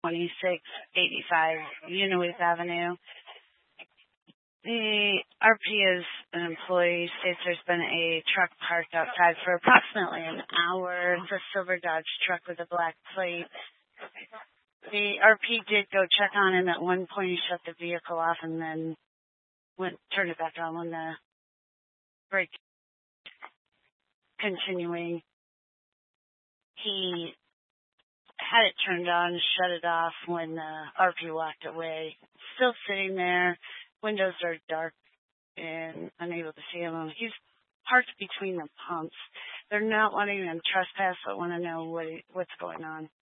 2685 Unawith Avenue. The RP is an employee states there's been a truck parked outside for approximately an hour. It's a silver Dodge truck with a black plate. The RP did go check on him at one point. He shut the vehicle off and then turned it back on when the brake continuing. He had it turned on, shut it off when the RP walked away. Still sitting there. Windows are dark and unable to see him. He's parked between the pumps. They're not letting him trespass, but want to know what's going on.